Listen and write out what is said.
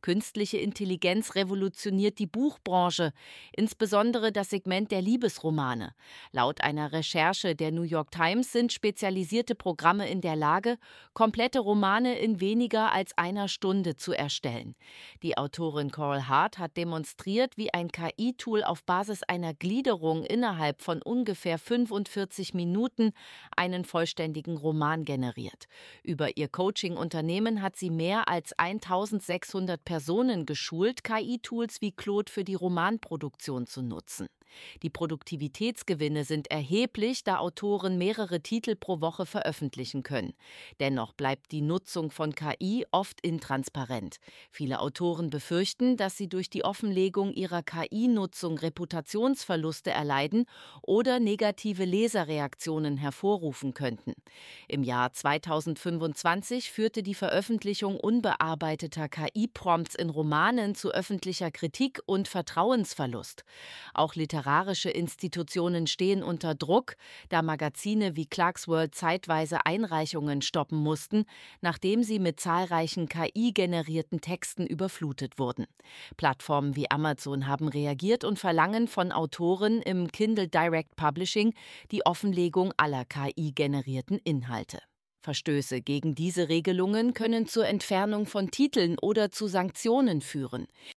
Künstliche Intelligenz revolutioniert die Buchbranche, insbesondere das Segment der Liebesromane. Laut einer Recherche der New York Times sind spezialisierte Programme in der Lage, komplette Romane in weniger als einer Stunde zu erstellen. Die Autorin Coral Hart hat demonstriert, wie ein KI-Tool auf Basis einer Gliederung innerhalb von ungefähr 45 Minuten einen vollständigen Roman generiert. Über ihr Coaching-Unternehmen hat sie mehr als 1600 Personen geschult, KI-Tools wie Claude für die Romanproduktion zu nutzen. Die Produktivitätsgewinne sind erheblich, da Autoren mehrere Titel pro Woche veröffentlichen können. Dennoch bleibt die Nutzung von KI oft intransparent. Viele Autoren befürchten, dass sie durch die Offenlegung ihrer KI-Nutzung Reputationsverluste erleiden oder negative Leserreaktionen hervorrufen könnten. Im Jahr 2025 führte die Veröffentlichung unbearbeiteter KI-Prompts in Romanen zu öffentlicher Kritik und Vertrauensverlust. Auch literarische Institutionen stehen unter Druck, da Magazine wie Clarkesworld zeitweise Einreichungen stoppen mussten, nachdem sie mit zahlreichen KI-generierten Texten überflutet wurden. Plattformen wie Amazon haben reagiert und verlangen von Autoren im Kindle Direct Publishing die Offenlegung aller KI-generierten Inhalte. Verstöße gegen diese Regelungen können zur Entfernung von Titeln oder zu Sanktionen führen.